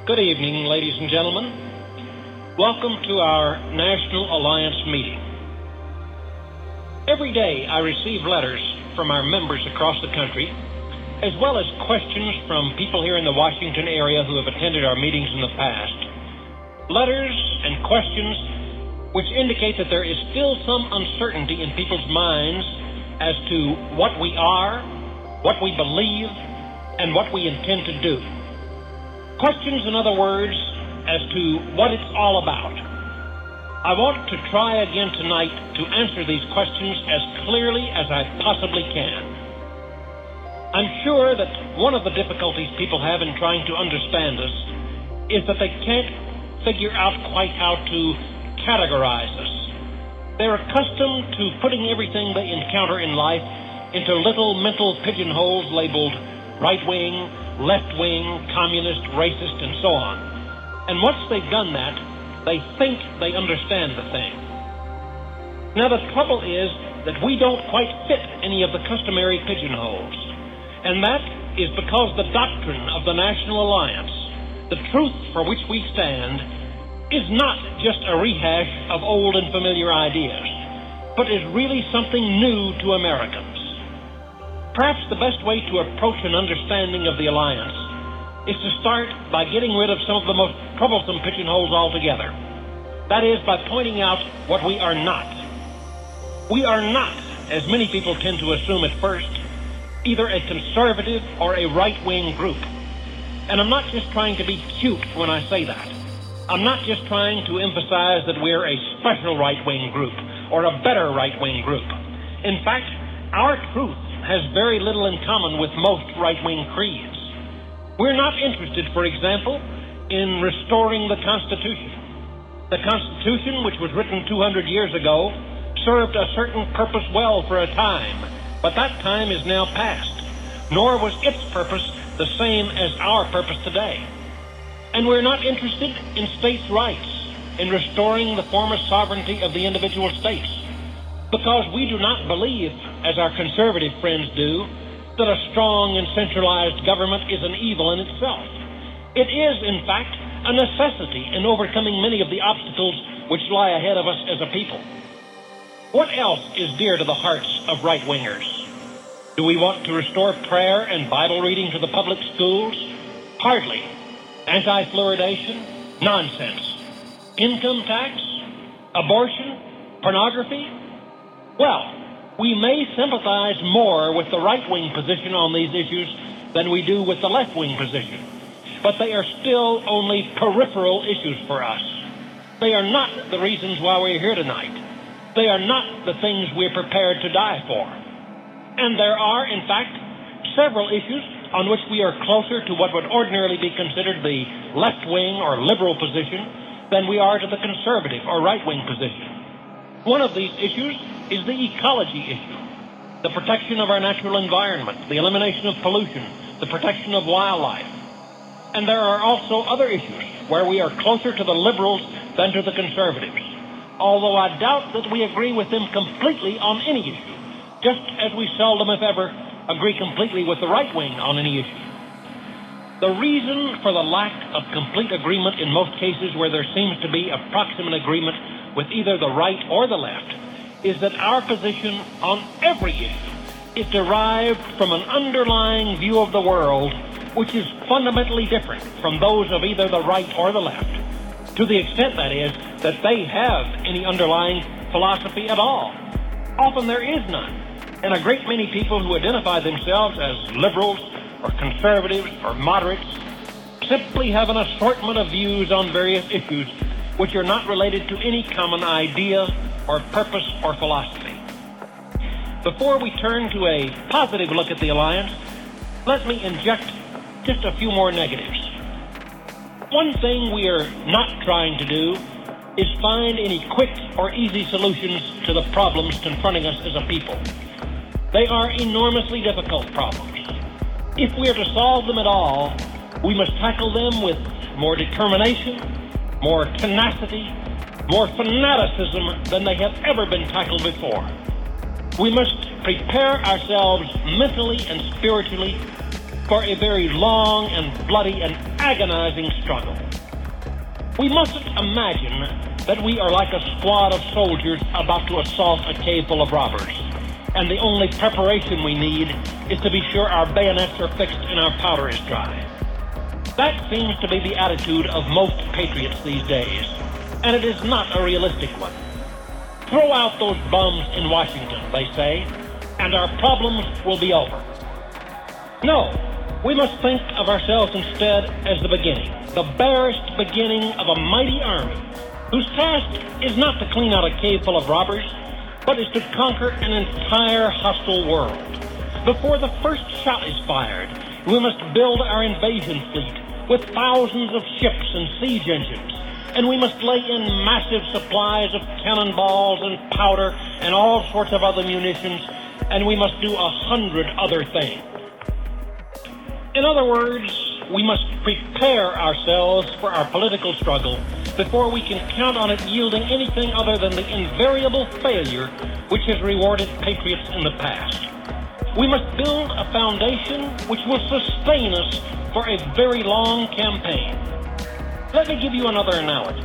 Good evening, ladies and gentlemen. Welcome to our National Alliance meeting. Every day I receive letters from our members across the country, as well as questions from people here in the Washington area who have attended our meetings in the past. Letters and questions which indicate that there is still some uncertainty in people's minds as to what we are, what we believe, and what we intend to do. Questions, in other words, as to what it's all about. I want to try again tonight to answer these questions as clearly as I possibly can. I'm sure that one of the difficulties people have in trying to understand us is that they can't figure out quite how to categorize us. They're accustomed to putting everything they encounter in life into little mental pigeonholes labeled right-wing, left-wing, communist, racist, and so on. And once they've done that, they think they understand the thing. Now, the trouble is that we don't quite fit any of the customary pigeonholes. And that is because the doctrine of the National Alliance, the truth for which we stand, is not just a rehash of old and familiar ideas, but is really something new to Americans. Perhaps the best way to approach an understanding of the Alliance is to start by getting rid of some of the most troublesome pigeonholes altogether. That is, by pointing out what we are not. We are not, as many people tend to assume at first, either a conservative or a right-wing group. And I'm not just trying to be cute when I say that. I'm not just trying to emphasize that we're a special right-wing group or a better right-wing group. In fact, our truth has very little in common with most right-wing creeds. We're not interested, for example, in restoring the Constitution. The Constitution, which was written 200 years ago, served a certain purpose well for a time, but that time is now past, nor was its purpose the same as our purpose today. And we're not interested in states' rights, in restoring the former sovereignty of the individual states, because we do not believe, as our conservative friends do, that a strong and centralized government is an evil in itself. It is, in fact, a necessity in overcoming many of the obstacles which lie ahead of us as a people. What else is dear to the hearts of right-wingers? Do we want to restore prayer and Bible reading to the public schools? Hardly. Anti-fluoridation? Nonsense. Income tax? Abortion? Pornography? Well, we may sympathize more with the right-wing position on these issues than we do with the left-wing position, but they are still only peripheral issues for us. They are not the reasons why we're here tonight. They are not the things we're prepared to die for. And there are, in fact, several issues on which we are closer to what would ordinarily be considered the left-wing or liberal position than we are to the conservative or right-wing position. One of these issues is the ecology issue, the protection of our natural environment, the elimination of pollution, the protection of wildlife. And there are also other issues where we are closer to the liberals than to the conservatives, although I doubt that we agree with them completely on any issue, just as we seldom, if ever, agree completely with the right wing on any issue. The reason for the lack of complete agreement in most cases where there seems to be approximate agreement with either the right or the left is that our position on every issue is derived from an underlying view of the world which is fundamentally different from those of either the right or the left, to the extent, that is, that they have any underlying philosophy at all. Often there is none, and a great many people who identify themselves as liberals or conservatives or moderates simply have an assortment of views on various issues which are not related to any common idea or purpose or philosophy. Before we turn to a positive look at the Alliance, let me inject just a few more negatives. One thing we are not trying to do is find any quick or easy solutions to the problems confronting us as a people. They are enormously difficult problems. If we are to solve them at all, we must tackle them with more determination, more tenacity, more fanaticism than they have ever been tackled before. We must prepare ourselves mentally and spiritually for a very long and bloody and agonizing struggle. We mustn't imagine that we are like a squad of soldiers about to assault a cave full of robbers, and the only preparation we need is to be sure our bayonets are fixed and our powder is dry. That seems to be the attitude of most patriots these days, and it is not a realistic one. Throw out those bums in Washington, they say, and our problems will be over. No, we must think of ourselves instead as the beginning, the barest beginning of a mighty army, whose task is not to clean out a cave full of robbers, but is to conquer an entire hostile world. Before the first shot is fired, we must build our invasion fleet with thousands of ships and siege engines, and we must lay in massive supplies of cannonballs and powder and all sorts of other munitions, and we must do 100 other things. In other words, we must prepare ourselves for our political struggle before we can count on it yielding anything other than the invariable failure which has rewarded patriots in the past. We must build a foundation which will sustain us for a very long campaign. Let me give you another analogy.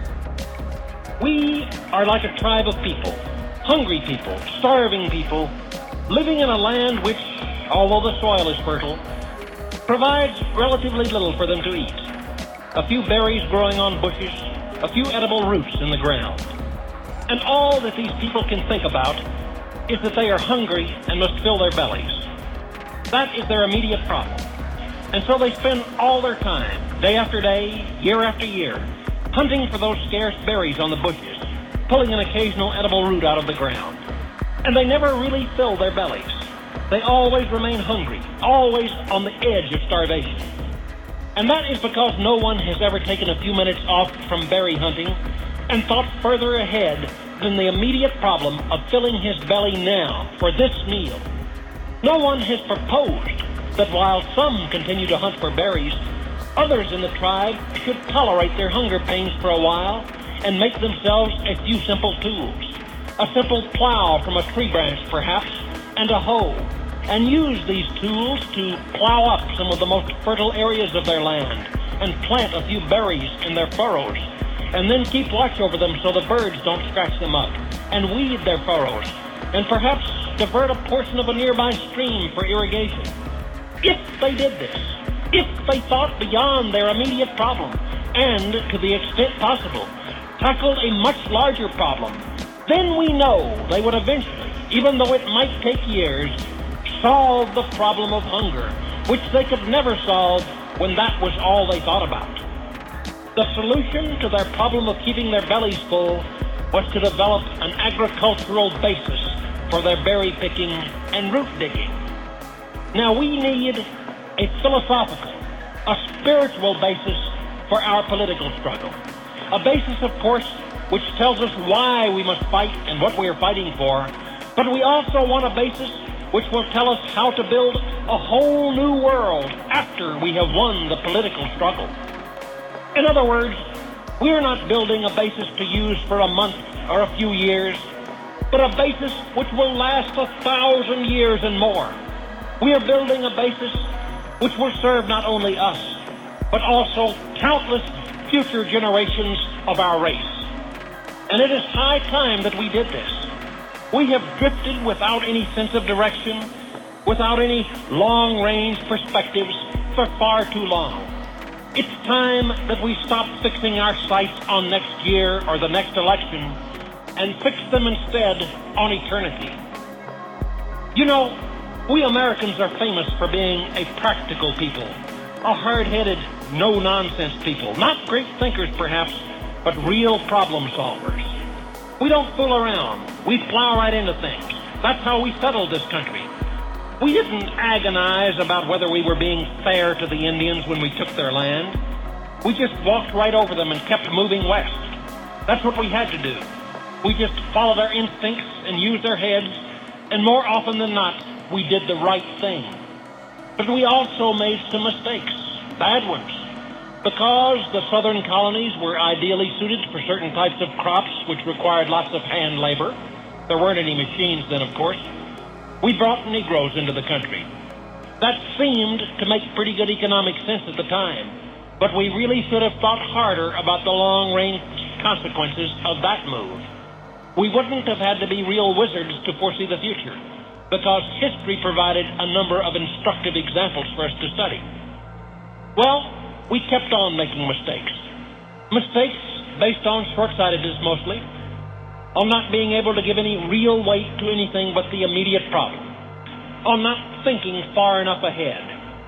We are like a tribe of people, hungry people, starving people, living in a land which, although the soil is fertile, provides relatively little for them to eat. A few berries growing on bushes, a few edible roots in the ground. And all that these people can think about is that they are hungry and must fill their bellies. That is their immediate problem. And so they spend all their time, day after day, year after year, hunting for those scarce berries on the bushes, pulling an occasional edible root out of the ground. And they never really fill their bellies. They always remain hungry, always on the edge of starvation. And that is because no one has ever taken a few minutes off from berry hunting and thought further ahead than the immediate problem of filling his belly now for this meal. No one has proposed that while some continue to hunt for berries, others in the tribe should tolerate their hunger pains for a while and make themselves a few simple tools. A simple plow from a tree branch, perhaps, and a hoe, and use these tools to plow up some of the most fertile areas of their land and plant a few berries in their furrows, and then keep watch over them so the birds don't scratch them up, and weed their furrows, and perhaps divert a portion of a nearby stream for irrigation. If they did this, if they thought beyond their immediate problem, and, to the extent possible, tackled a much larger problem, then we know they would eventually, even though it might take years, solve the problem of hunger, which they could never solve when that was all they thought about. The solution to their problem of keeping their bellies full was to develop an agricultural basis for their berry picking and root digging. Now we need a philosophical, a spiritual basis for our political struggle. A basis, of course, which tells us why we must fight and what we are fighting for, but we also want a basis which will tell us how to build a whole new world after we have won the political struggle. In other words, we're not building a basis to use for a month or a few years, but a basis which will last 1,000 years and more. We are building a basis which will serve not only us, but also countless future generations of our race. And it is high time that we did this. We have drifted without any sense of direction, without any long-range perspectives for far too long. It's time that we stop fixing our sights on next year or the next election and fix them instead on eternity. You know, we Americans are famous for being a practical people, a hard-headed, no-nonsense people. Not great thinkers, perhaps, but real problem solvers. We don't fool around. We plow right into things. That's how we settled this country. We didn't agonize about whether we were being fair to the Indians when we took their land. We just walked right over them and kept moving west. That's what we had to do. We just followed our instincts and used our heads, and more often than not, we did the right thing. But we also made some mistakes, bad ones. Because the southern colonies were ideally suited for certain types of crops which required lots of hand labor. There weren't any machines then, of course. We brought Negroes into the country. That seemed to make pretty good economic sense at the time. But we really should have thought harder about the long-range consequences of that move. We wouldn't have had to be real wizards to foresee the future, because history provided a number of instructive examples for us to study. Well, we kept on making mistakes. Mistakes based on short-sightedness mostly, on not being able to give any real weight to anything but the immediate problem, on not thinking far enough ahead.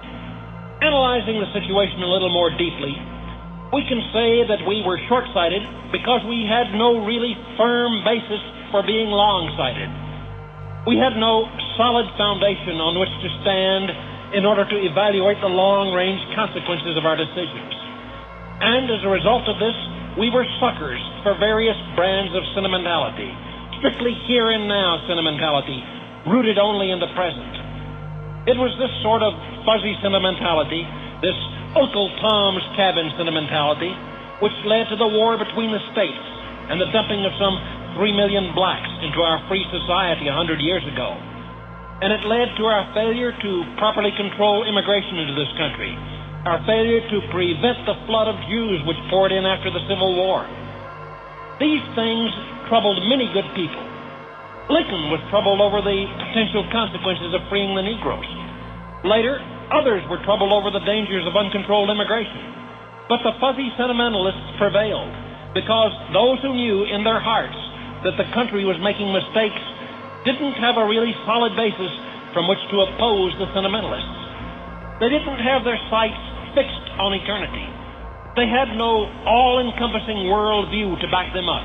Analyzing the situation a little more deeply, we can say that we were short-sighted because we had no really firm basis for being long-sighted. We had no solid foundation on which to stand in order to evaluate the long-range consequences of our decisions. And as a result of this, we were suckers for various brands of sentimentality, strictly here and now sentimentality, rooted only in the present. It was this sort of fuzzy sentimentality, this Uncle Tom's Cabin sentimentality, which led to the war between the states and the dumping of some 3 million blacks into our free society 100 years ago. And it led to our failure to properly control immigration into this country, our failure to prevent the flood of Jews which poured in after the Civil War. These things troubled many good people. Lincoln was troubled over the potential consequences of freeing the Negroes. Later, others were troubled over the dangers of uncontrolled immigration. But the fuzzy sentimentalists prevailed because those who knew in their hearts that the country was making mistakes didn't have a really solid basis from which to oppose the sentimentalists. They didn't have their sights fixed on eternity. They had no all-encompassing worldview to back them up.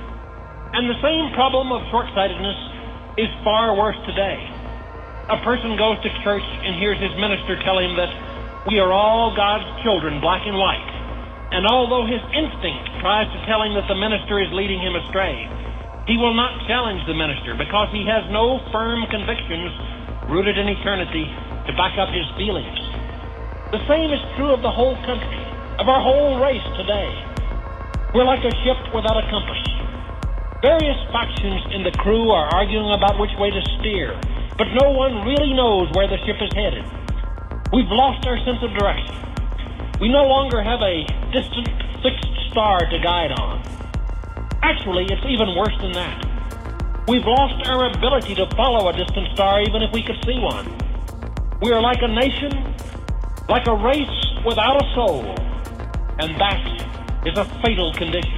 And the same problem of short-sightedness is far worse today. A person goes to church and hears his minister tell him that we are all God's children, black and white. And although his instinct tries to tell him that the minister is leading him astray, he will not challenge the minister because he has no firm convictions rooted in eternity to back up his feelings. The same is true of the whole country, of our whole race today. We're like a ship without a compass. Various factions in the crew are arguing about which way to steer, but no one really knows where the ship is headed. We've lost our sense of direction. We no longer have a distant, fixed star to guide on. Actually, it's even worse than that. We've lost our ability to follow a distant star even if we could see one. We are like a nation, like a race without a soul, and that is a fatal condition.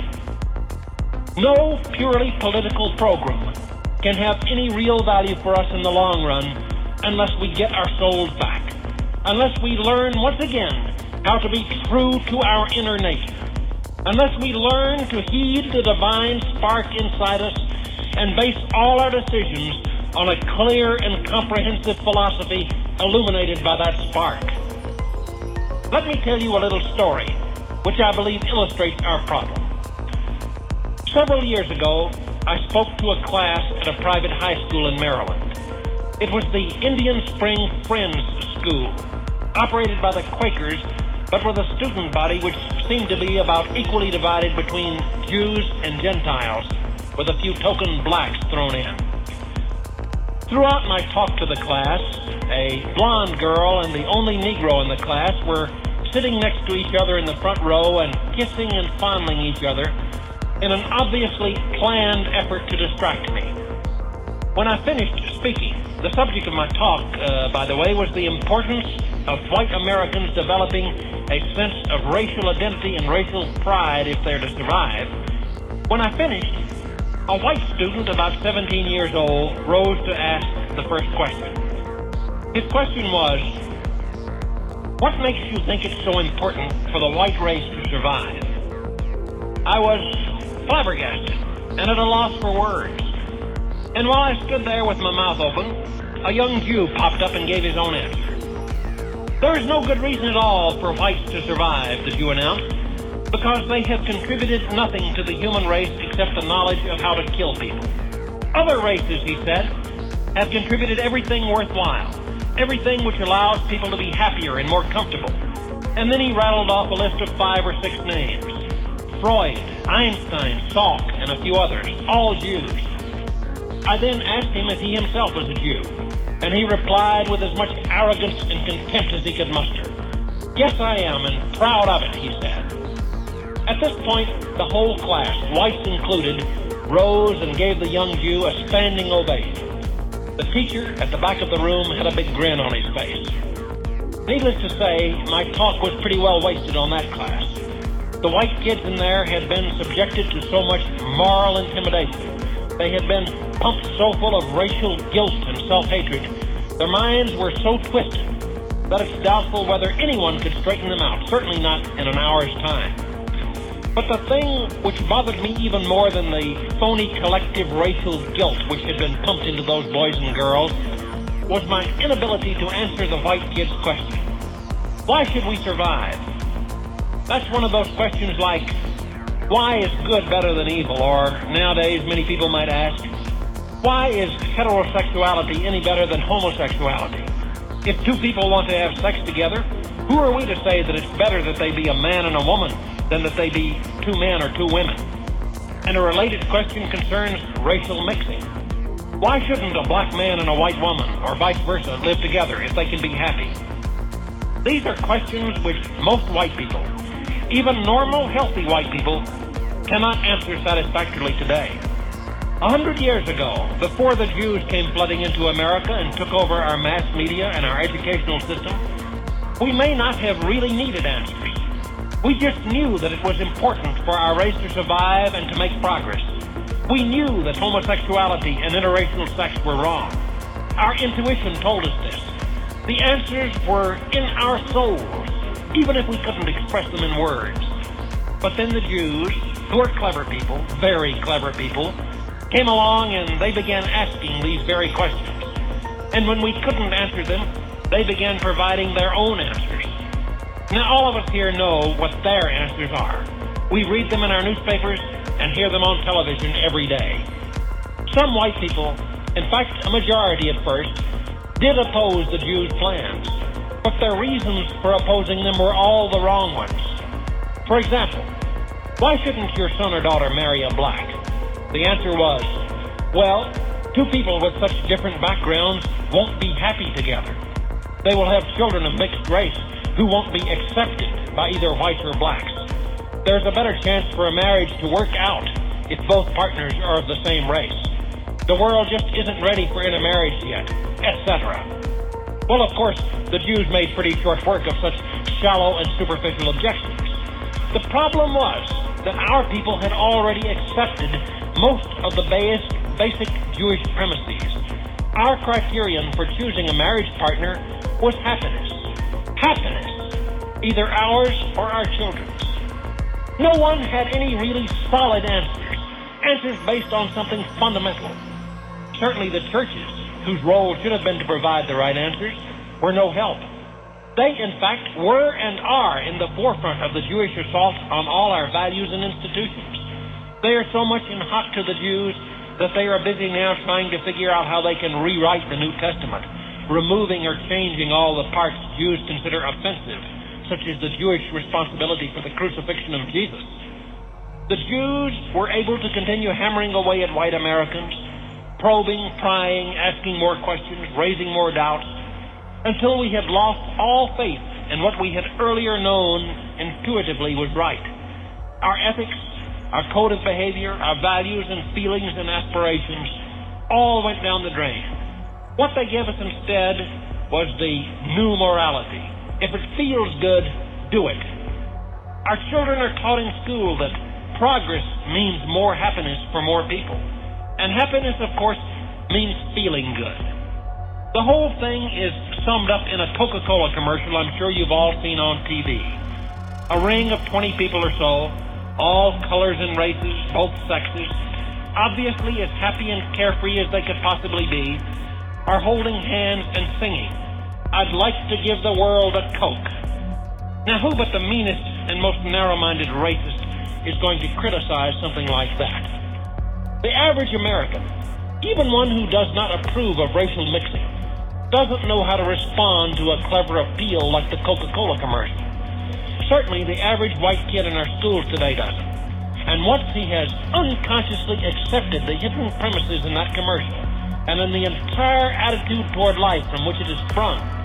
No purely political program can have any real value for us in the long run unless we get our souls back, unless we learn once again how to be true to our inner nature, unless we learn to heed the divine spark inside us and base all our decisions on a clear and comprehensive philosophy illuminated by that spark. Let me tell you a little story which I believe illustrates our problem. Several years ago, I spoke to a class at a private high school in Maryland. It was the Indian Spring Friends School, operated by the Quakers, but with a student body which seemed to be about equally divided between Jews and Gentiles, with a few token blacks thrown in. Throughout my talk to the class, a blonde girl and the only Negro in the class were sitting next to each other in the front row and kissing and fondling each other in an obviously planned effort to distract me. When I finished speaking, the subject of my talk, by the way, was the importance of white Americans developing a sense of racial identity and racial pride if they're to survive. When I finished, a white student about 17 years old rose to ask the first question. His question was, what makes you think it's so important for the white race to survive? I was flabbergasted and at a loss for words. And while I stood there with my mouth open, a young Jew popped up and gave his own answer. There is no good reason at all for whites to survive, the Jew announced, because they have contributed nothing to the human race except the knowledge of how to kill people. Other races, he said, have contributed everything worthwhile, everything which allows people to be happier and more comfortable. And then he rattled off a list of 5 or 6 names. Freud, Einstein, Salk, and a few others, all Jews. I then asked him if he himself was a Jew, and he replied with as much arrogance and contempt as he could muster. Yes, I am, and proud of it, he said. At this point, the whole class, whites included, rose and gave the young Jew a standing ovation. The teacher at the back of the room had a big grin on his face. Needless to say, my talk was pretty well wasted on that class. The white kids in there had been subjected to so much moral intimidation. They had been pumped so full of racial guilt and self-hatred. Their minds were so twisted that it's doubtful whether anyone could straighten them out, certainly not in an hour's time. But the thing which bothered me even more than the phony collective racial guilt which had been pumped into those boys and girls was my inability to answer the white kids' question. Why should we survive? That's one of those questions like, why is good better than evil? Or nowadays, many people might ask, why is heterosexuality any better than homosexuality? If two people want to have sex together, who are we to say that it's better that they be a man and a woman than that they be two men or two women? And a related question concerns racial mixing. Why shouldn't a black man and a white woman, or vice versa, live together if they can be happy? These are questions which most white people, even normal, healthy white people, cannot answer satisfactorily today. 100 years ago, before the Jews came flooding into America and took over our mass media and our educational system, we may not have really needed answers. We just knew that it was important for our race to survive and to make progress. We knew that homosexuality and interracial sex were wrong. Our intuition told us this. The answers were in our souls, even if we couldn't express them in words. But then the Jews, who are clever people, very clever people, came along and they began asking these very questions. And when we couldn't answer them, they began providing their own answers. Now, all of us here know what their answers are. We read them in our newspapers and hear them on television every day. Some white people, in fact, a majority at first, did oppose the Jews' plans, but their reasons for opposing them were all the wrong ones. For example, why shouldn't your son or daughter marry a black? The answer was, well, two people with such different backgrounds won't be happy together. They will have children of mixed race who won't be accepted by either whites or blacks. There's a better chance for a marriage to work out if both partners are of the same race. The world just isn't ready for intermarriage yet, etc. Well, of course, the Jews made pretty short work of such shallow and superficial objections. The problem was that our people had already accepted most of the basic Jewish premises. Our criterion for choosing a marriage partner was happiness. Happiness, either ours or our children's. No one had any really solid answers based on something fundamental. Certainly the churches, whose role should have been to provide the right answers, were no help. They, in fact, were and are in the forefront of the Jewish assault on all our values and institutions. They are so much in hock to the Jews that they are busy now trying to figure out how they can rewrite the New Testament, removing or changing all the parts Jews consider offensive, such as the Jewish responsibility for the crucifixion of Jesus. The Jews were able to continue hammering away at white Americans, probing, prying, asking more questions, raising more doubts, until we had lost all faith in what we had earlier known intuitively was right. Our ethics, our code of behavior, our values and feelings and aspirations all went down the drain. What they gave us instead was the new morality. If it feels good, do it. Our children are taught in school that progress means more happiness for more people. And happiness, of course, means feeling good. The whole thing is summed up in a Coca-Cola commercial I'm sure you've all seen on TV. A ring of 20 people or so, all colors and races, both sexes, obviously as happy and carefree as they could possibly be, are holding hands and singing, "I'd like to give the world a Coke." Now, who but the meanest and most narrow-minded racist is going to criticize something like that? The average American, even one who does not approve of racial mixing, doesn't know how to respond to a clever appeal like the Coca-Cola commercial. Certainly the average white kid in our schools today doesn't. And once he has unconsciously accepted the hidden premises in that commercial, and in the entire attitude toward life from which it is sprung,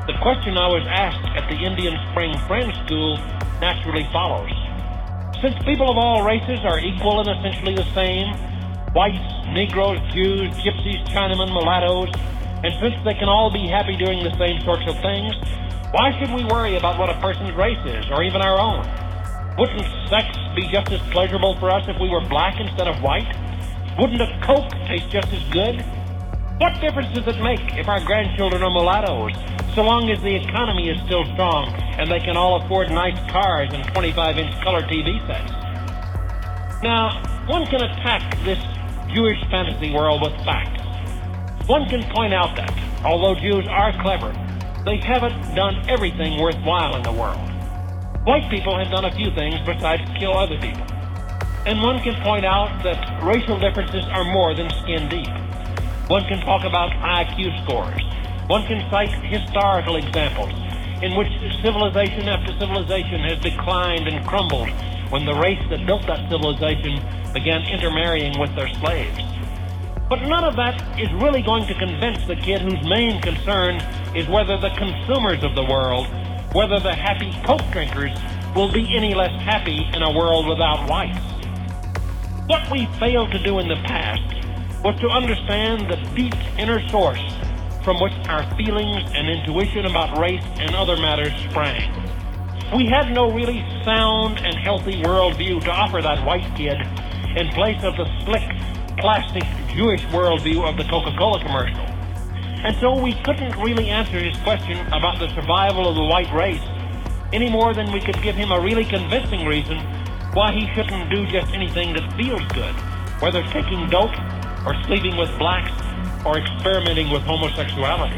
The question I was asked at the Indian Spring Friends School naturally follows. Since people of all races are equal and essentially the same, whites, Negroes, Jews, Gypsies, Chinamen, mulattoes, and since they can all be happy doing the same sorts of things, why should we worry about what a person's race is, or even our own? Wouldn't sex be just as pleasurable for us if we were black instead of white? Wouldn't a Coke taste just as good? What difference does it make if our grandchildren are mulattoes, so long as the economy is still strong and they can all afford nice cars and 25-inch color TV sets? Now, one can attack this Jewish fantasy world with facts. One can point out that, although Jews are clever, they haven't done everything worthwhile in the world. White people have done a few things besides kill other people. And one can point out that racial differences are more than skin deep. One can talk about IQ scores. One can cite historical examples in which civilization after civilization has declined and crumbled when the race that built that civilization began intermarrying with their slaves. But none of that is really going to convince the kid whose main concern is whether the consumers of the world, whether the happy Coke drinkers, will be any less happy in a world without whites. What we failed to do in the past was to understand the deep inner source from which our feelings and intuition about race and other matters sprang. We had no really sound and healthy worldview to offer that white kid in place of the slick, plastic Jewish worldview of the Coca-Cola commercial. And so we couldn't really answer his question about the survival of the white race any more than we could give him a really convincing reason why he shouldn't do just anything that feels good, whether taking dope or sleeping with blacks or experimenting with homosexuality.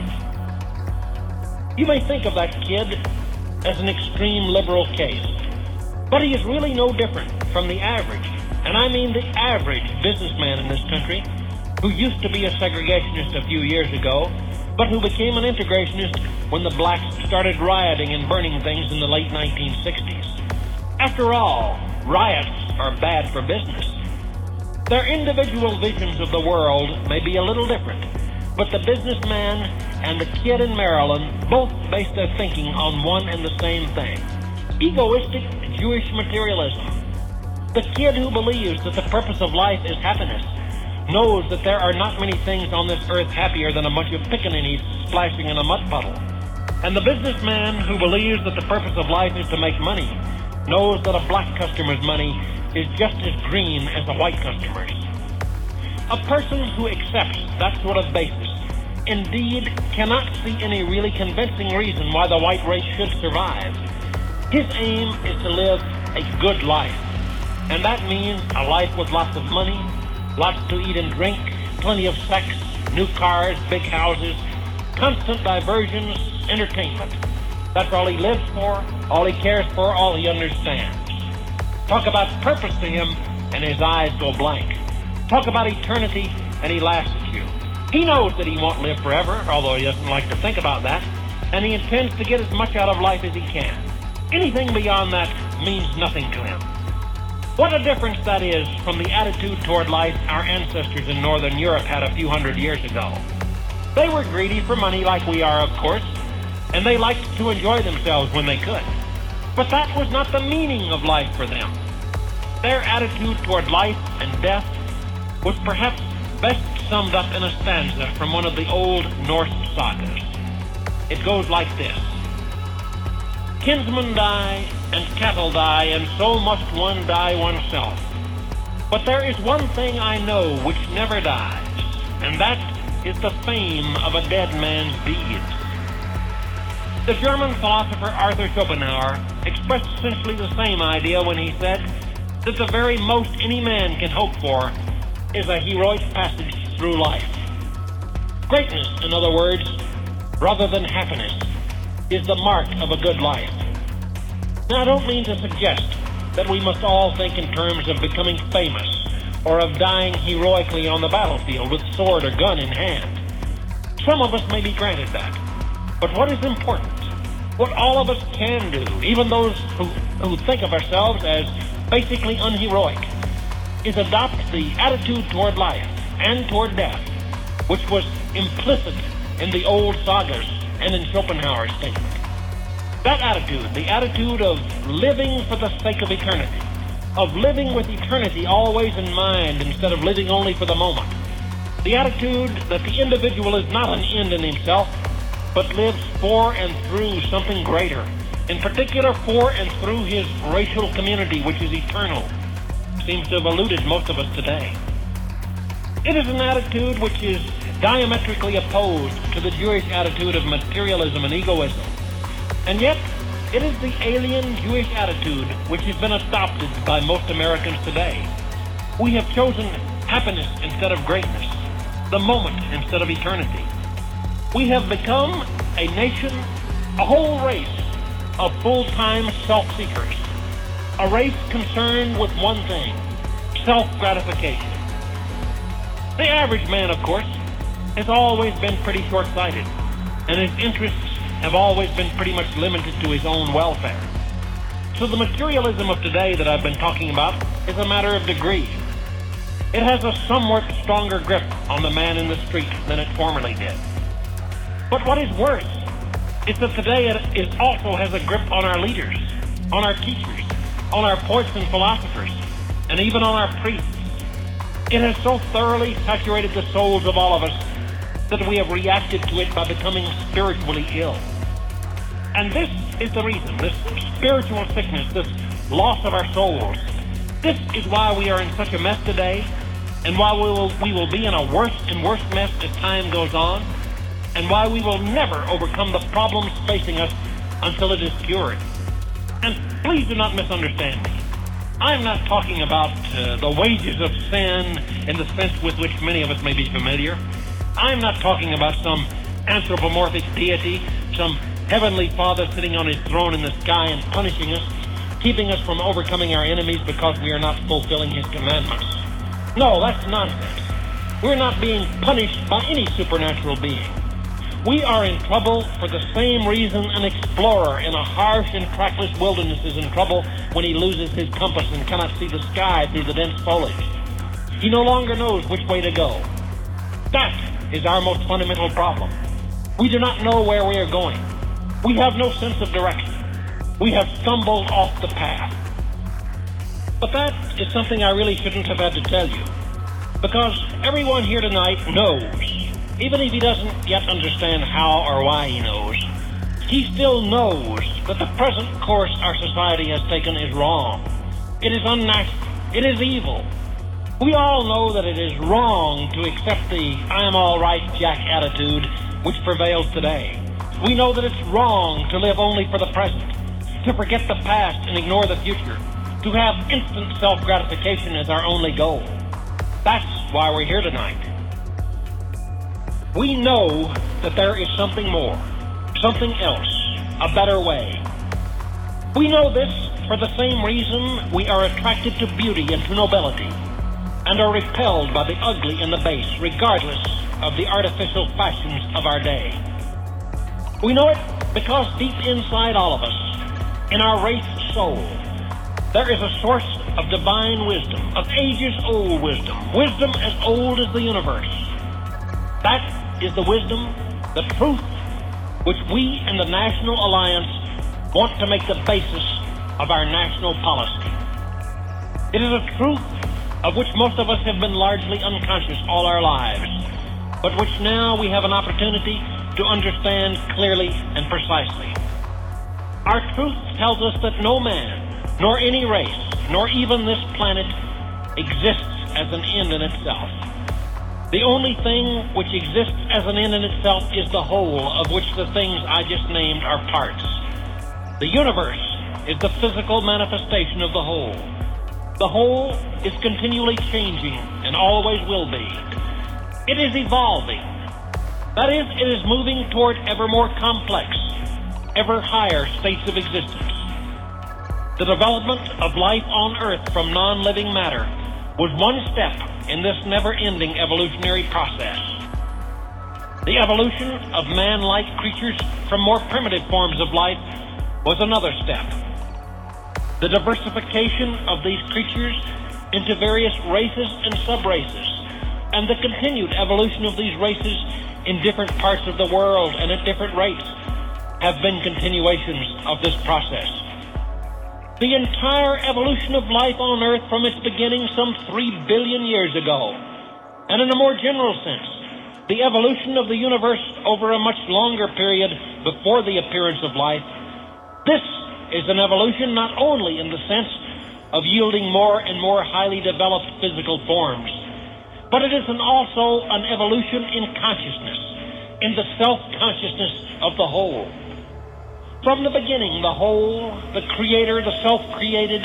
You may think of that kid as an extreme liberal case, but he is really no different from the average, and I mean the average businessman in this country who used to be a segregationist a few years ago, but who became an integrationist when the blacks started rioting and burning things in the late 1960s. After all, riots are bad for business. Their individual visions of the world may be a little different, but the businessman and the kid in Maryland both base their thinking on one and the same thing: egoistic Jewish materialism. The kid who believes that the purpose of life is happiness knows that there are not many things on this earth happier than a bunch of pickaninnies splashing in a mud puddle. And the businessman who believes that the purpose of life is to make money knows that a black customer's money is just as green as a white customer's. A person who accepts that sort of basis indeed cannot see any really convincing reason why the white race should survive. His aim is to live a good life, and that means a life with lots of money, lots to eat and drink, plenty of sex, new cars, big houses, constant diversions, entertainment. That's all he lives for, all he cares for, all he understands. Talk about purpose to him, and his eyes go blank. Talk about eternity, and he laughs at you. He knows that he won't live forever, although he doesn't like to think about that, and he intends to get as much out of life as he can. Anything beyond that means nothing to him. What a difference that is from the attitude toward life our ancestors in Northern Europe had a few hundred years ago. They were greedy for money like we are, of course, and they liked to enjoy themselves when they could. But that was not the meaning of life for them. Their attitude toward life and death was perhaps best summed up in a stanza from one of the old Norse sagas. It goes like this: kinsmen die, and cattle die, and so must one die oneself. But there is one thing I know which never dies, and that is the fame of a dead man's deeds. The German philosopher Arthur Schopenhauer expressed essentially the same idea when he said that the very most any man can hope for is a heroic passage through life. Greatness, in other words, rather than happiness, is the mark of a good life. Now, I don't mean to suggest that we must all think in terms of becoming famous or of dying heroically on the battlefield with sword or gun in hand. Some of us may be granted that. But what is important, what all of us can do, even those who think of ourselves as basically unheroic, is adopt the attitude toward life and toward death, which was implicit in the old sagas and in Schopenhauer's statement. That attitude, the attitude of living for the sake of eternity, of living with eternity always in mind instead of living only for the moment. The attitude that the individual is not an end in himself, but lives for and through something greater, in particular for and through his racial community, which is eternal, seems to have eluded most of us today. It is an attitude which is diametrically opposed to the Jewish attitude of materialism and egoism. And yet, it is the alien Jewish attitude which has been adopted by most Americans today. We have chosen happiness instead of greatness, the moment instead of eternity. We have become a nation, a whole race of full-time self-seekers, a race concerned with one thing, self-gratification. The average man, of course, has always been pretty short-sighted, and his interests have always been pretty much limited to his own welfare. So the materialism of today that I've been talking about is a matter of degree. It has a somewhat stronger grip on the man in the street than it formerly did. But what is worse is that today it also has a grip on our leaders, on our teachers, on our poets and philosophers, and even on our priests. It has so thoroughly saturated the souls of all of us that we have reacted to it by becoming spiritually ill. And this is the reason, this spiritual sickness, this loss of our souls. This is why we are in such a mess today, and why we will be in a worse and worse mess as time goes on, and why we will never overcome the problems facing us until it is cured. And please do not misunderstand me. I'm not talking about the wages of sin in the sense with which many of us may be familiar. I'm not talking about some anthropomorphic deity, some heavenly Father sitting on his throne in the sky and punishing us, keeping us from overcoming our enemies because we are not fulfilling his commandments. No, that's nonsense. We're not being punished by any supernatural being. We are in trouble for the same reason an explorer in a harsh and trackless wilderness is in trouble when he loses his compass and cannot see the sky through the dense foliage. He no longer knows which way to go. That is our most fundamental problem. We do not know where we are going. We have no sense of direction. We have stumbled off the path. But that is something I really shouldn't have had to tell you, because everyone here tonight knows, even if he doesn't yet understand how or why he knows, he still knows that the present course our society has taken is wrong. It is unnatural. It is evil. We all know that it is wrong to accept the I'm all right Jack attitude which prevails today. We know that it's wrong to live only for the present, to forget the past and ignore the future, to have instant self-gratification as our only goal. That's why we're here tonight. We know that there is something more, something else, a better way. We know this for the same reason we are attracted to beauty and to nobility, and are repelled by the ugly and the base, regardless of the artificial fashions of our day. We know it because deep inside all of us, in our race soul, there is a source of divine wisdom, of ages-old wisdom, wisdom as old as the universe. That is the wisdom, the truth, which we in the National Alliance want to make the basis of our national policy. It is a truth of which most of us have been largely unconscious all our lives, but which now we have an opportunity to understand clearly and precisely. Our truth tells us that no man, nor any race, nor even this planet exists as an end in itself. The only thing which exists as an end in itself is the whole, of which the things I just named are parts. The universe is the physical manifestation of the whole. The whole is continually changing and always will be. It is evolving. That is, it is moving toward ever more complex, ever higher states of existence. The development of life on Earth from non-living matter was one step in this never-ending evolutionary process. The evolution of man-like creatures from more primitive forms of life was another step. The diversification of these creatures into various races and sub-races and the continued evolution of these races in different parts of the world and at different rates have been continuations of this process. The entire evolution of life on Earth from its beginning some 3 billion years ago, and in a more general sense, the evolution of the universe over a much longer period before the appearance of life, this is an evolution not only in the sense of yielding more and more highly developed physical forms, but it is also an evolution in consciousness, in the self-consciousness of the whole. From the beginning, the whole, the creator, the self-created,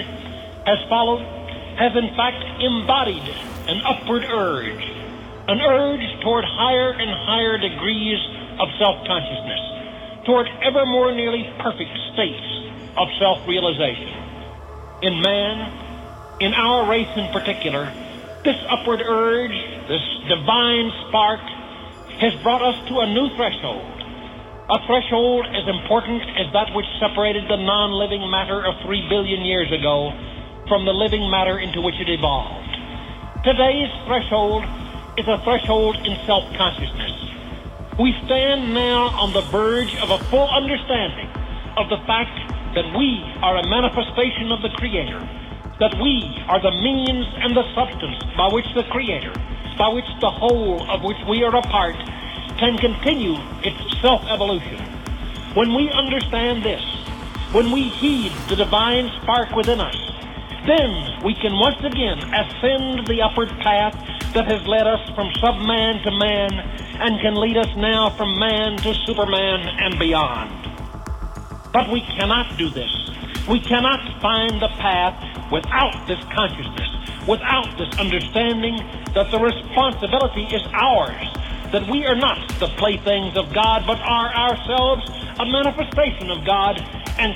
has in fact embodied an upward urge toward higher and higher degrees of self-consciousness, toward ever more nearly perfect states of self-realization. In man, in our race in particular, this upward urge, this divine spark, has brought us to a new threshold. A threshold as important as that which separated the non-living matter of 3 billion years ago from the living matter into which it evolved. Today's threshold is a threshold in self-consciousness. We stand now on the verge of a full understanding of the fact that we are a manifestation of the Creator, that we are the means and the substance by which the Creator, by which the whole of which we are a part, can continue its self-evolution. When we understand this, when we heed the divine spark within us, then we can once again ascend the upward path that has led us from sub-man to man and can lead us now from man to Superman and beyond. But we cannot do this. We cannot find the path without this consciousness, without this understanding that the responsibility is ours, that we are not the playthings of God, but are ourselves a manifestation of God and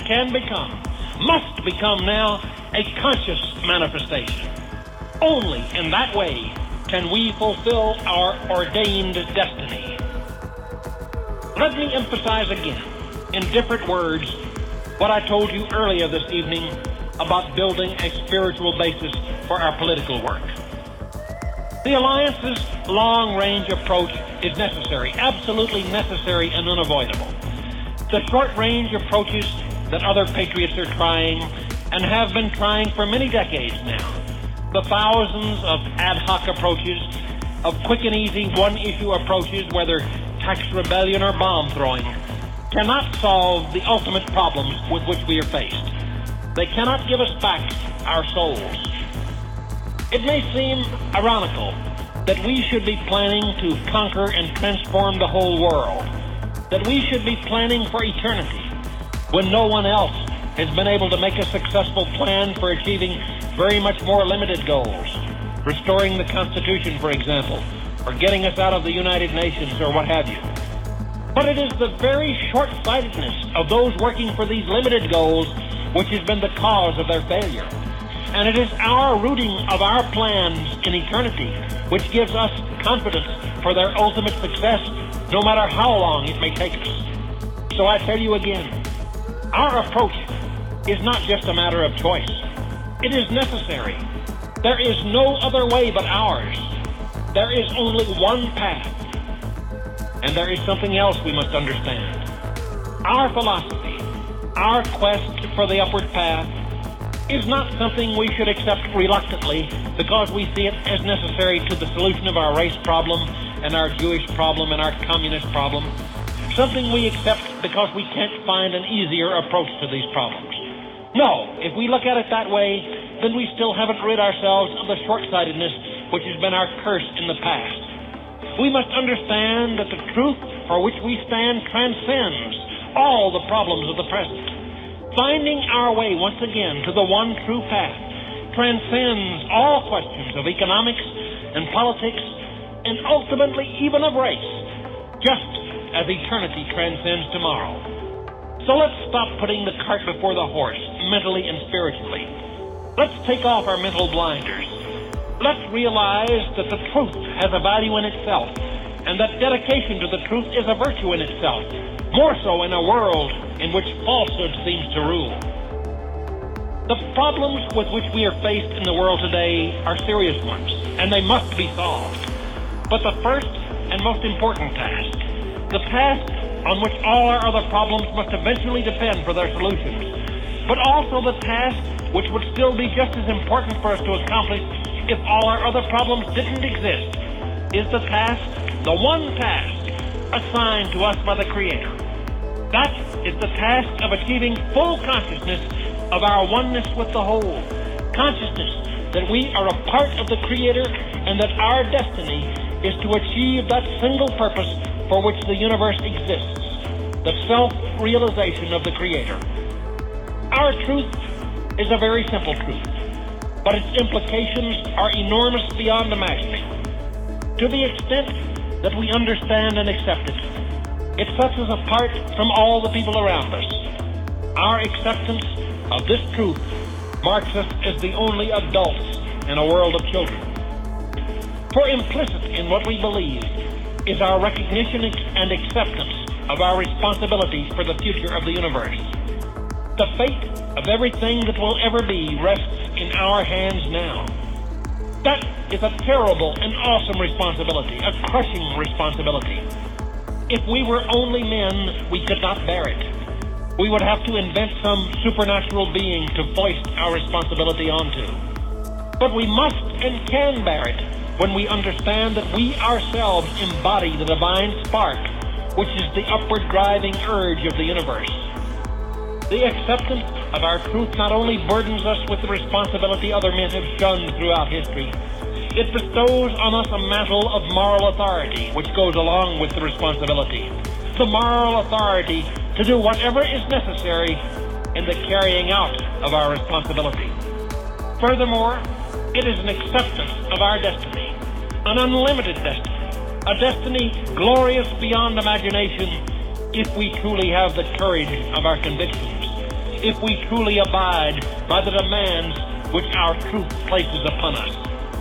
must become now a conscious manifestation. Only in that way can we fulfill our ordained destiny. Let me emphasize again, in different words, what I told you earlier this evening about building a spiritual basis for our political work. The Alliance's long-range approach is necessary, absolutely necessary and unavoidable. The short-range approaches that other patriots are trying and have been trying for many decades now, the thousands of ad hoc approaches, of quick and easy one-issue approaches, whether tax rebellion or bomb throwing, cannot solve the ultimate problems with which we are faced. They cannot give us back our souls. It may seem ironical that we should be planning to conquer and transform the whole world, that we should be planning for eternity, when no one else has been able to make a successful plan for achieving very much more limited goals, restoring the Constitution, for example, or getting us out of the United Nations, or what have you. But it is the very short-sightedness of those working for these limited goals which has been the cause of their failure. And it is our rooting of our plans in eternity which gives us confidence for their ultimate success, no matter how long it may take us. So I tell you again, our approach is not just a matter of choice. It is necessary. There is no other way but ours. There is only one path. And there is something else we must understand. Our philosophy, our quest for the upward path, is not something we should accept reluctantly because we see it as necessary to the solution of our race problem and our Jewish problem and our communist problem. Something we accept because we can't find an easier approach to these problems. No, if we look at it that way, then we still haven't rid ourselves of the short-sightedness which has been our curse in the past. We must understand that the truth for which we stand transcends all the problems of the present. Finding our way once again to the one true path transcends all questions of economics and politics and ultimately even of race, just as eternity transcends tomorrow. So let's stop putting the cart before the horse, mentally and spiritually. Let's take off our mental blinders. Let's realize that the truth has a value in itself, and that dedication to the truth is a virtue in itself, more so in a world in which falsehood seems to rule. The problems with which we are faced in the world today are serious ones, and they must be solved. But the first and most important task, the task on which all our other problems must eventually depend for their solutions, but also the task which would still be just as important for us to accomplish if all our other problems didn't exist, is the task, the one task, assigned to us by the Creator. That is the task of achieving full consciousness of our oneness with the whole. Consciousness that we are a part of the Creator and that our destiny is to achieve that single purpose for which the universe exists, the self-realization of the Creator. Our truth is a very simple truth, but its implications are enormous beyond imagining. To the extent that we understand and accept it, it sets us apart from all the people around us. Our acceptance of this truth marks us as the only adults in a world of children. For implicit in what we believe is our recognition and acceptance of our responsibilities for the future of the universe. The fate of everything that will ever be rests in our hands now. That is a terrible and awesome responsibility, a crushing responsibility. If we were only men, we could not bear it. We would have to invent some supernatural being to foist our responsibility onto. But we must and can bear it when we understand that we ourselves embody the divine spark, which is the upward driving urge of the universe. The acceptance of our truth not only burdens us with the responsibility other men have shunned throughout history, it bestows on us a mantle of moral authority which goes along with the responsibility. The moral authority to do whatever is necessary in the carrying out of our responsibility. Furthermore, it is an acceptance of our destiny, an unlimited destiny, a destiny glorious beyond imagination if we truly have the courage of our convictions, if we truly abide by the demands which our truth places upon us.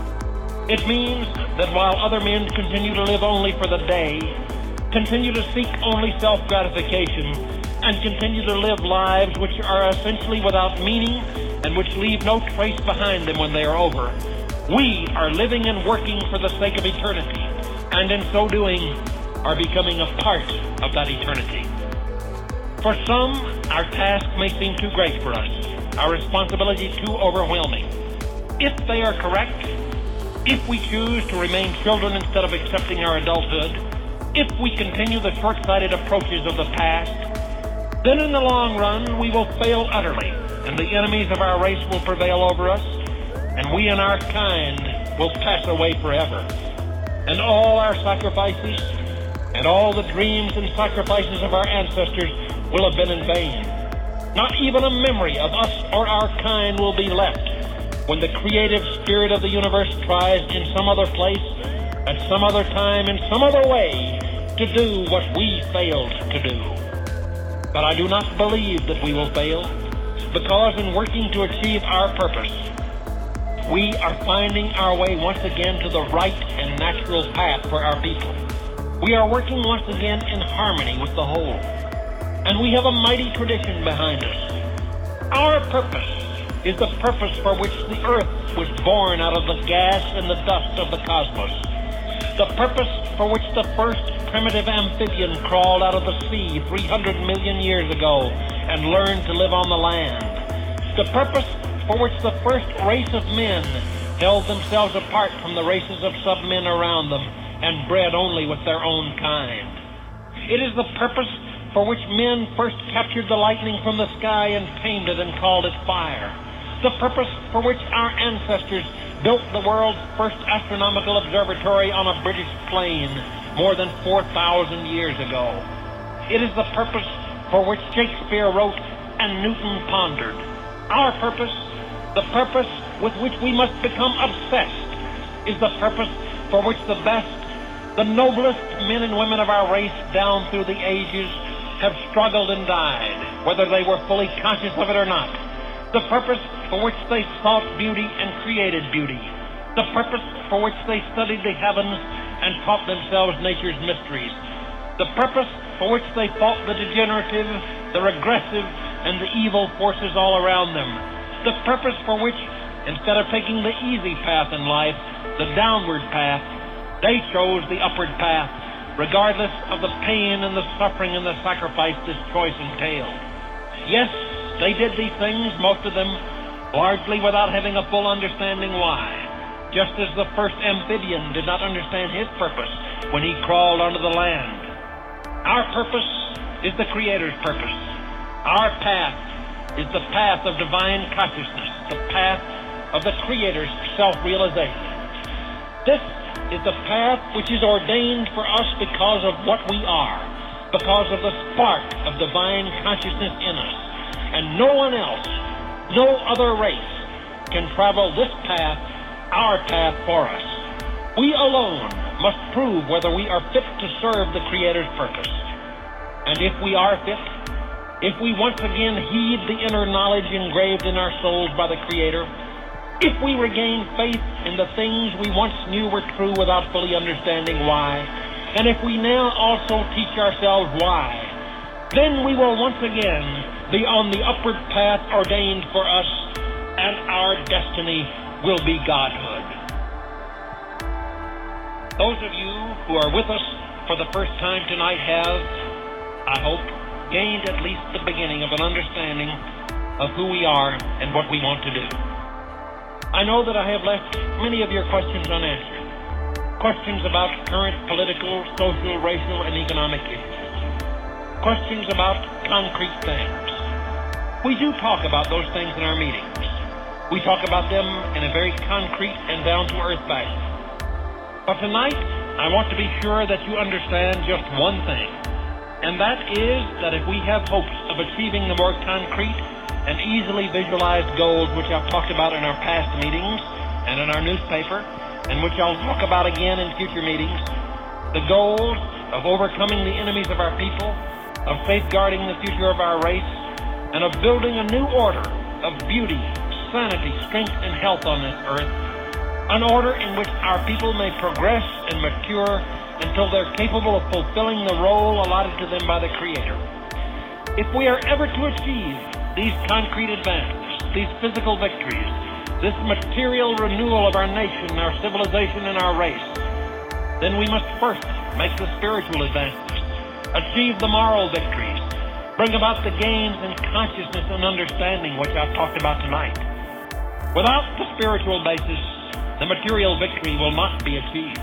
It means that while other men continue to live only for the day, continue to seek only self-gratification, and continue to live lives which are essentially without meaning and which leave no trace behind them when they are over, we are living and working for the sake of eternity, and in so doing are becoming a part of that eternity. For some, our task may seem too great for us, our responsibility too overwhelming. If they are correct, if we choose to remain children instead of accepting our adulthood, if we continue the short-sighted approaches of the past, then in the long run we will fail utterly, and the enemies of our race will prevail over us, and we and our kind will pass away forever. And all our sacrifices, and all the dreams and sacrifices of our ancestors will have been in vain. Not even a memory of us or our kind will be left when the creative spirit of the universe tries in some other place, at some other time, in some other way, to do what we failed to do. But I do not believe that we will fail, because in working to achieve our purpose, we are finding our way once again to the right and natural path for our people. We are working once again in harmony with the whole, and we have a mighty tradition behind us. Our purpose is the purpose for which the earth was born out of the gas and the dust of the cosmos. The purpose for which the first primitive amphibian crawled out of the sea 300 million years ago and learned to live on the land. The purpose for which the first race of men held themselves apart from the races of sub-men around them and bred only with their own kind. It is the purpose for which men first captured the lightning from the sky and tamed it and called it fire. The purpose for which our ancestors built the world's first astronomical observatory on a British plain more than 4,000 years ago. It is the purpose for which Shakespeare wrote and Newton pondered. Our purpose, the purpose with which we must become obsessed, is the purpose for which the best, the noblest men and women of our race down through the ages have struggled and died, whether they were fully conscious of it or not. The purpose for which they sought beauty and created beauty. The purpose for which they studied the heavens and taught themselves nature's mysteries. The purpose for which they fought the degenerative, the regressive, and the evil forces all around them. The purpose for which, instead of taking the easy path in life, the downward path, They chose the upward path, regardless of the pain and the suffering and the sacrifice this choice entailed. Yes, they did these things, most of them, largely without having a full understanding why. Just as the first amphibian did not understand his purpose when he crawled onto the land. Our purpose is the Creator's purpose. Our path is the path of divine consciousness, the path of the Creator's self-realization. This is the path which is ordained for us because of what we are, because of the spark of divine consciousness in us. And no one else, no other race can travel this path, our path, for us. We alone must prove whether we are fit to serve the Creator's purpose. And if we are fit, if we once again heed the inner knowledge engraved in our souls by the Creator, if we regain faith in the things we once knew were true without fully understanding why, and if we now also teach ourselves why, then we will once again be on the upward path ordained for us, and our destiny will be Godhood. Those of you who are with us for the first time tonight have, I hope, gained at least the beginning of an understanding of who we are and what we want to do. I know that I have left many of your questions unanswered. Questions about current political, social, racial, and economic issues. Questions about concrete things. We do talk about those things in our meetings. We talk about them in a very concrete and down-to-earth fashion. But tonight, I want to be sure that you understand just one thing, and that is that if we have hopes of achieving the more concrete and easily visualized goals which I've talked about in our past meetings and in our newspaper, and which I'll talk about again in future meetings, the goals of overcoming the enemies of our people, of safeguarding the future of our race, and of building a new order of beauty, sanity, strength, and health on this earth, an order in which our people may progress and mature until they're capable of fulfilling the role allotted to them by the Creator. If we are ever to achieve these concrete advances, these physical victories, this material renewal of our nation, our civilization, and our race, then we must first make the spiritual advances, achieve the moral victories, bring about the gains in consciousness and understanding which I've talked about tonight. Without the spiritual basis, the material victory will not be achieved.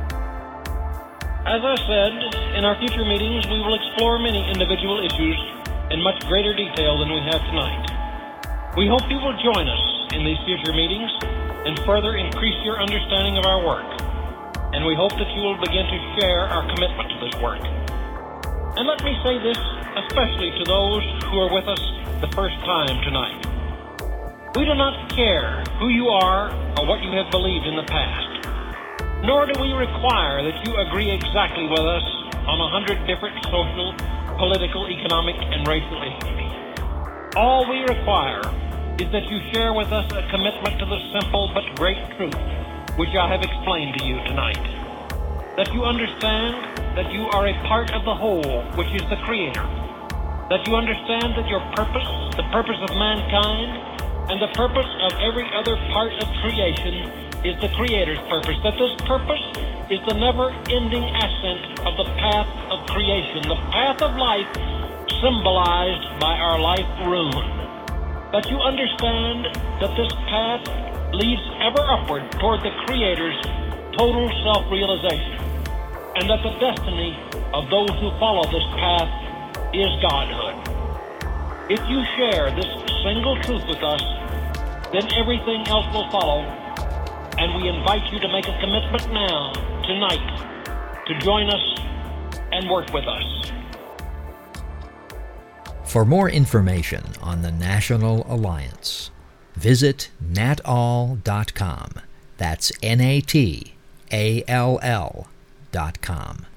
As I said, in our future meetings, we will explore many individual issues in much greater detail than we have tonight. We hope you will join us in these future meetings and further increase your understanding of our work. And we hope that you will begin to share our commitment to this work. And let me say this especially to those who are with us the first time tonight. We do not care who you are or what you have believed in the past, nor do we require that you agree exactly with us on 100 different social, political, economic, and racial issues. All we require is that you share with us a commitment to the simple but great truth which I have explained to you tonight. That you understand that you are a part of the whole, which is the Creator. That you understand that your purpose, the purpose of mankind, and the purpose of every other part of creation is the Creator's purpose. That this purpose is the never-ending ascent of the path of creation, the path of life symbolized by our life rune. That you understand that this path leads ever upward toward the Creator's total self-realization, and that the destiny of those who follow this path is Godhood. If you share this single truth with us, then everything else will follow, and we invite you to make a commitment now, tonight, to join us and work with us. For more information on the National Alliance, visit natall.com. That's NATALL.com.